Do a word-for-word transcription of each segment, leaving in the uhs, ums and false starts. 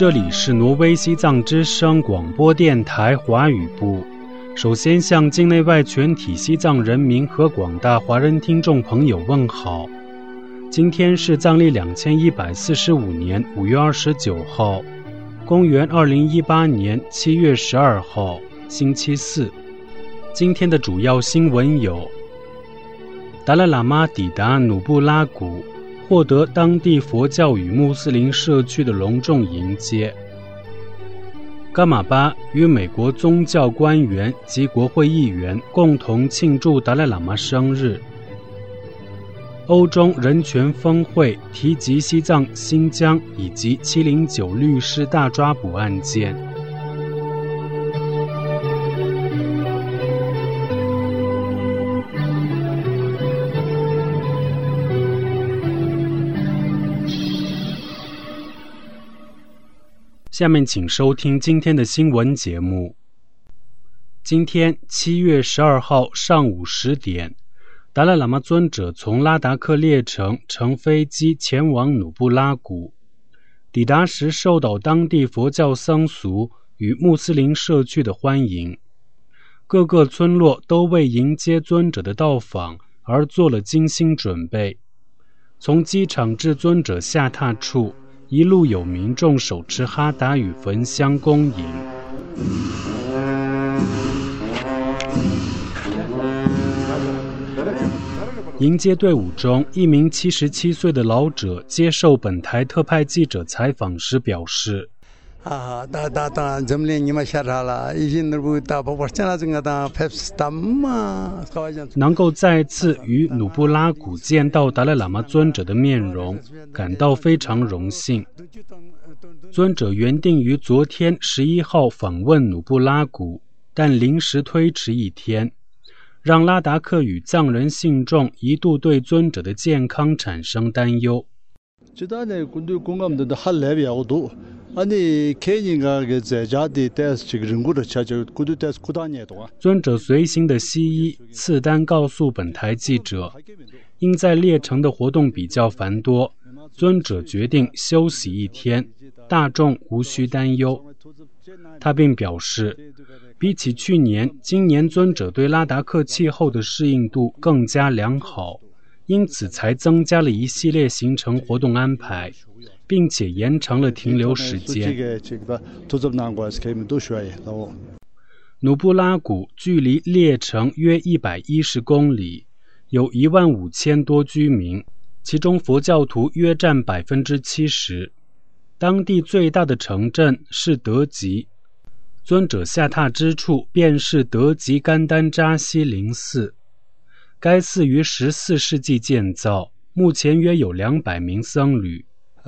这里是挪威西藏之声广播电台华语部。首先向境内外全体西藏人民和广大华人听众朋友问好。今天是藏历两千一百四十五年五月二十九号，公元二零一八年七月十二号，星期四。今天的主要新闻有：达赖喇嘛抵达努布拉谷，获得当地佛教与穆斯林社区的隆重迎接。伽马巴与美国宗教官员及国会议员共同庆祝达赖喇嘛生日。欧中人权峰会提及西藏、新疆以及七零九律师大抓捕案件。下面请收听今天的新闻节目。今天七月十二号上午十点，达赖喇嘛尊者从拉达克列城乘飞机前往努布拉谷，抵达时受到当地佛教僧俗与穆斯林社区的欢迎，各个村落都为迎接尊者的到访而做了精心准备。从机场至尊者下榻处，一路有民众手持哈达与焚香恭迎。迎接队伍中，一名七十七岁的老者接受本台特派记者采访时表示：能够再次与努布拉谷见到达赖喇嘛尊者的面容，感到非常荣幸。尊者原定于昨天十一号访问努布拉谷，但临时推迟一天，让拉达克与藏人信众一度对尊者的健康产生担忧。尊者随行的西医次丹告诉本台记者，因在列城的活动比较繁多，尊者决定休息一天，大众无需担忧。他并表示，比起去年，今年尊者对拉达克气候的适应度更加良好，因此才增加了一系列行程活动安排，并且延长了停留时间。努布拉谷距离列城约一百一十公里，有一万五千多居民，其中佛教徒约占百分之七十。当地最大的城镇是德吉，尊者下榻之处便是德吉甘丹扎西林寺。该寺于十四世纪建造，目前约有两百名僧侣。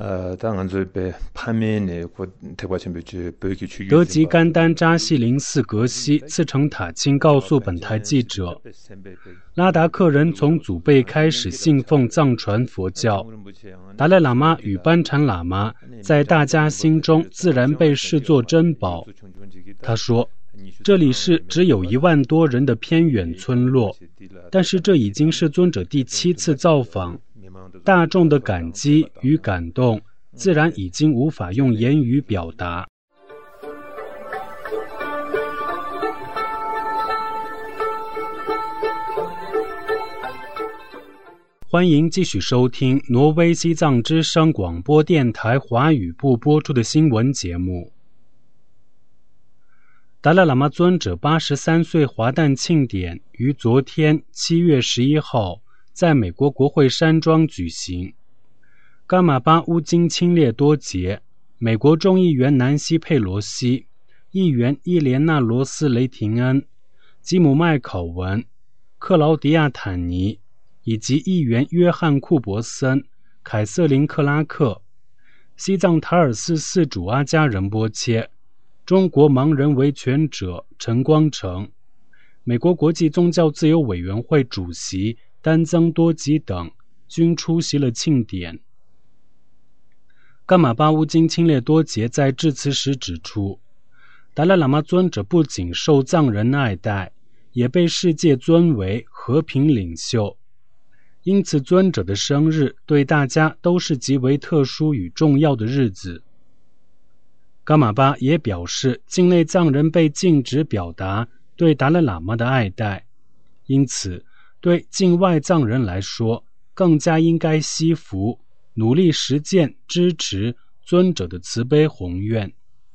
德吉甘丹扎西林寺格西次城塔钦告诉本台记者，拉达克人从祖辈开始信奉藏传佛教，达赖喇嘛与班禅喇嘛在大家心中自然被视作珍宝。他说，这里是只有一万多人的偏远村落，但是这已经是尊者第七次造访，大众的感激与感动自然已经无法用言语表达。欢迎继续收听挪威西藏之声广播电台华语部播出的新闻节目。达赖喇嘛尊者八十三岁华诞庆典于昨天七月十一号在美国国会山庄举行。伽马巴乌金钦列多杰、美国众议员南希佩罗西、议员伊莲娜罗斯雷廷恩、吉姆麦考文、克劳迪亚坦尼以及议员约翰库伯森、凯瑟琳克拉克、西藏塔尔寺寺主阿加仁波切、中国盲人维权者陈光诚、美国国际宗教自由委员会主席丹增多吉等均出席了庆典。伽马巴乌金钦列多杰在致辞时指出，达赖喇嘛尊者不仅受藏人爱戴，也被世界尊为和平领袖，因此尊者的生日对大家都是极为特殊与重要的日子。 噶玛巴也表示，境内藏人被禁止表达对达赖喇嘛的爱戴，因此对境外藏人来说，更加应该惜福，努力实践支持尊者的慈悲宏愿。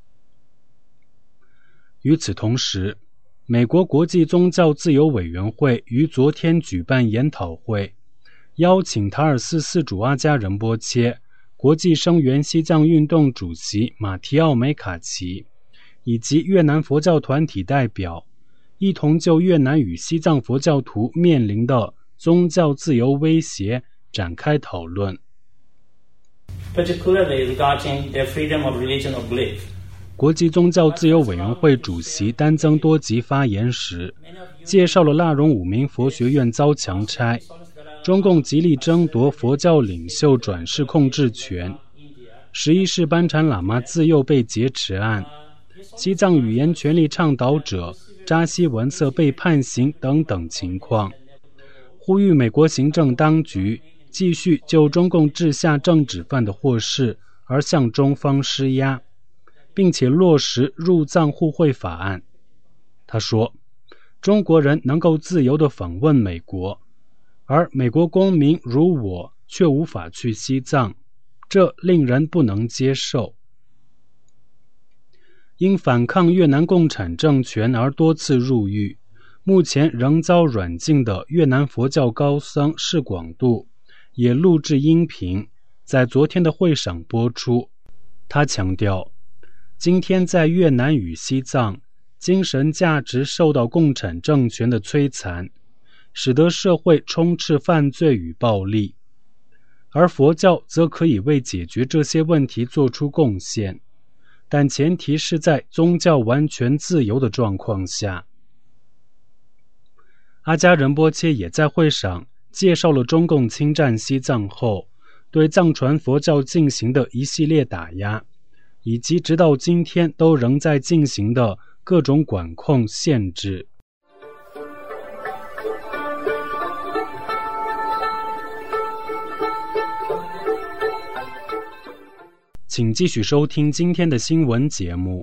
与此同时，美国国际宗教自由委员会于昨天举办研讨会，邀请塔尔寺寺主阿加仁波切、国际声援西藏运动主席马提奥梅卡奇以及越南佛教团体代表，一同就越南与西藏佛教徒面临的宗教自由威胁展开讨论。 Particularly regarding the freedom of religion or belief. 国际宗教自由委员会主席丹增多吉发言时，介绍了腊荣五明佛学院遭强拆，中共极力争夺佛教领袖转世控制权，十一世班禅喇嘛自幼被劫持案，西藏语言权利倡导者扎西文色被判刑等等情况，呼吁美国行政当局继续就中共治下政治犯的获释而向中方施压，并且落实入藏互惠法案。他说，中国人能够自由地访问美国，而美国公民如我却无法去西藏，这令人不能接受。因反抗越南共产政权而多次入狱，目前仍遭软禁的越南佛教高僧释广度也录制音频，在昨天的会上播出。他强调，今天在越南与西藏，精神价值受到共产政权的摧残，使得社会充斥犯罪与暴力，而佛教则可以为解决这些问题做出贡献，但前提是在宗教完全自由的状况下。阿加仁波切也在会上介绍了中共侵占西藏后对藏传佛教进行的一系列打压，以及直到今天都仍在进行的各种管控限制。请继续收听今天的新闻节目。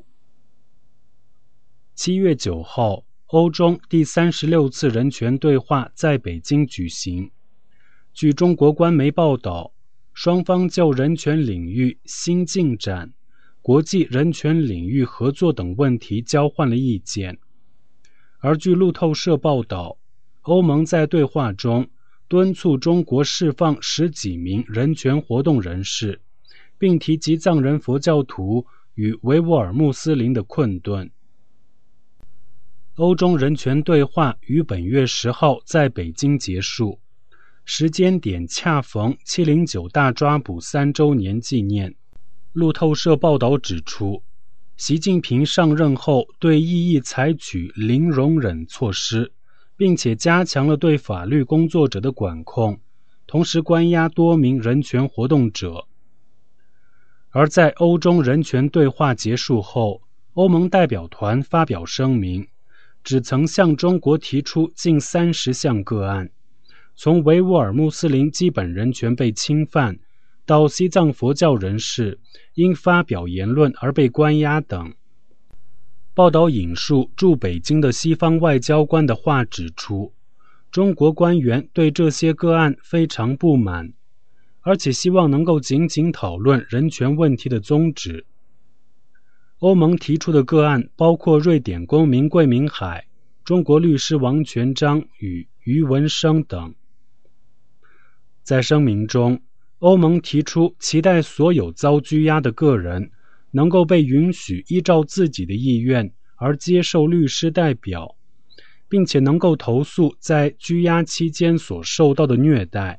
七月九号，欧中第三十六次人权对话在北京举行。据中国官媒报道，双方就人权领域新进展、国际人权领域合作等问题交换了意见。而据路透社报道，欧盟在对话中敦促中国释放十几名人权活动人士，并提及藏人佛教徒与维吾尔穆斯林的困顿。欧中人权对话于本月十号在北京结束，时间点恰逢七零九大抓捕三周年纪念。路透社报道指出，习近平上任后对异议采取零容忍措施，并且加强了对法律工作者的管控，同时关押多名人权活动者。而在欧中人权对话结束后，欧盟代表团发表声明，只曾向中国提出近三十项个案，从维吾尔穆斯林基本人权被侵犯，到西藏佛教人士因发表言论而被关押等。报道引述驻北京的西方外交官的话指出，中国官员对这些个案非常不满，而且希望能够仅仅讨论人权问题的宗旨。欧盟提出的个案包括瑞典公民桂明海、中国律师王全璋与于文生等。在声明中，欧盟提出期待所有遭拘押的个人能够被允许依照自己的意愿而接受律师代表，并且能够投诉在拘押期间所受到的虐待。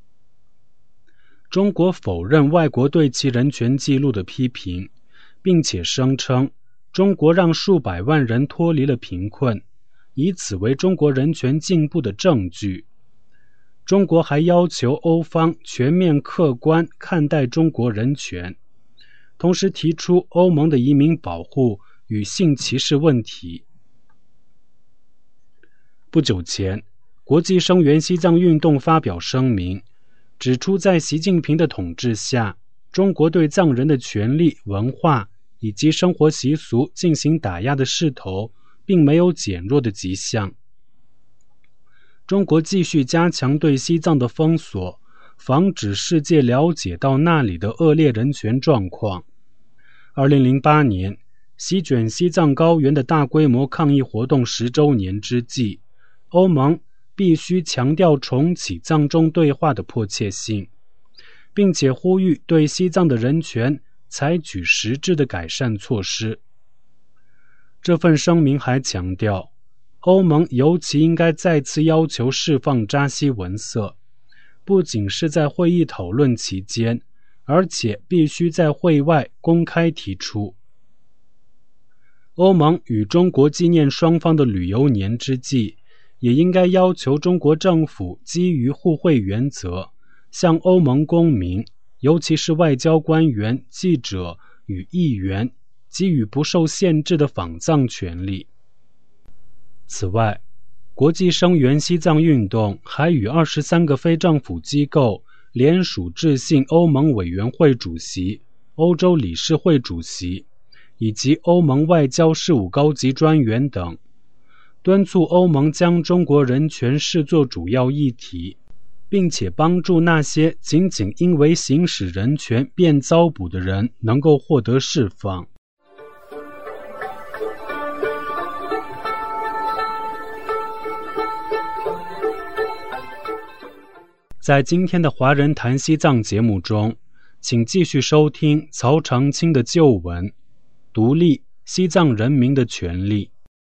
中国否认外国对其人权记录的批评，并且声称中国让数百万人脱离了贫困，以此为中国人权进步的证据。中国还要求欧方全面客观看待中国人权，同时提出欧盟的移民保护与性歧视问题。不久前，国际声援西藏运动发表声明，指出在习近平的统治下，中国对藏人的权利、文化、 以及生活习俗进行打压的势头并没有减弱的迹象。中国继续加强对西藏的封锁，防止世界了解到那里的恶劣人权状况。二零零八年，席卷西藏高原的大规模抗议活动十周年之际，欧盟必须强调重启藏中对话的迫切性，并且呼吁对西藏的人权采取实质的改善措施。这份声明还强调，欧盟尤其应该再次要求释放扎西文色，不仅是在会议讨论期间，而且必须在会外公开提出。欧盟与中国纪念双方的旅游年之际，也应该要求中国政府基于互惠原则，向欧盟公民，尤其是外交官员、记者与议员，给予不受限制的访藏权利。此外，国际声援西藏运动还与二十三个非政府机构联署致信欧盟委员会主席、欧洲理事会主席以及欧盟外交事务高级专员等，敦促欧盟将中国人权视作主要议题，并且帮助那些仅仅因为行使人权便遭捕的人能够获得释放。在今天的华人谈西藏节目中，请继续收听曹长青的旧文，独立西藏人民的权利。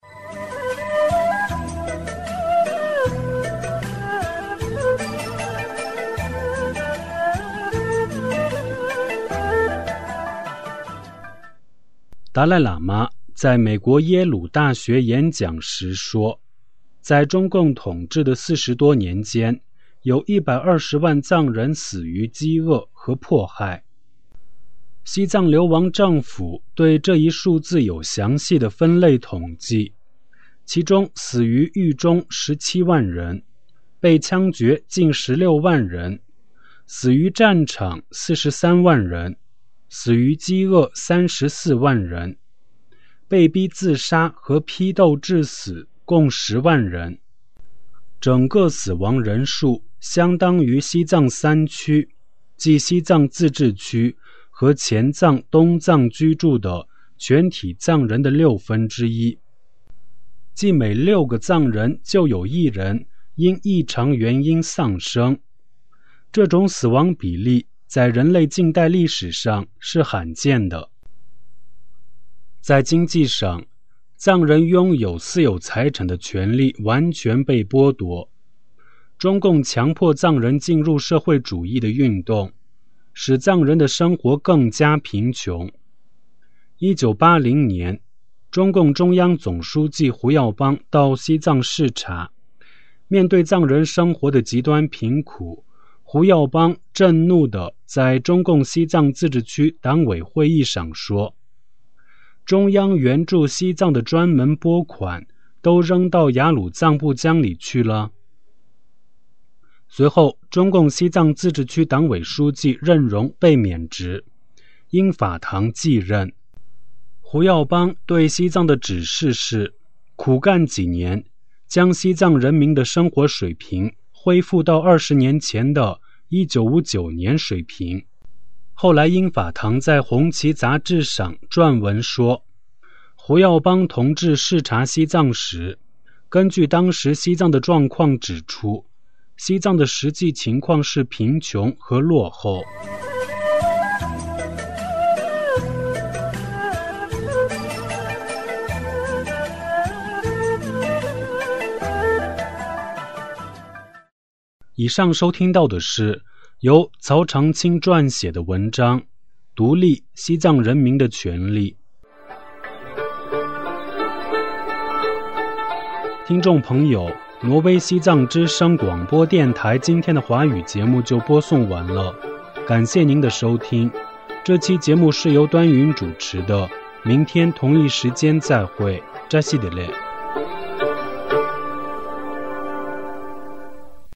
达赖喇嘛在美国耶鲁大学演讲时说，在中共统治的四十多年间，有一百二十万藏人死于饥饿和迫害。西藏流亡政府对这一数字有详细的分类统计，其中死于狱中十七万人，被枪决近十六万人，死于战场四十三万人，死于饥饿三十四万人，被逼自杀和批斗致死共十万人。整个死亡人数相当于西藏三区，即西藏自治区和前藏、东藏居住的全体藏人的六分之一，即每六个藏人就有一人因异常原因丧生。这种死亡比例在人类近代历史上是罕见的。在经济上，藏人拥有私有财产的权利完全被剥夺。中共强迫藏人进入社会主义的运动，使藏人的生活更加贫穷。一九八零年，中共中央总书记胡耀邦到西藏视察，面对藏人生活的极端贫苦，胡耀邦震怒地在中共西藏自治区党委会议上说，中央援助西藏的专门拨款都扔到雅鲁藏布江里去了。随后，中共西藏自治区党委书记任荣被免职，因法堂继任。胡耀邦对西藏的指示是苦干几年，将西藏人民的生活水平恢复到二十年前的一九五九年水平。后来英法堂在《红旗》杂志上撰文说，胡耀邦同志视察西藏时，根据当时西藏的状况指出，西藏的实际情况是贫穷和落后。以上收听到的是由曹长青撰写的文章《独立西藏人民的权利》。听众朋友，挪威西藏之声广播电台今天的华语节目就播送完了，感谢您的收听。这期节目是由端云主持的，明天同一时间再会，扎西德勒。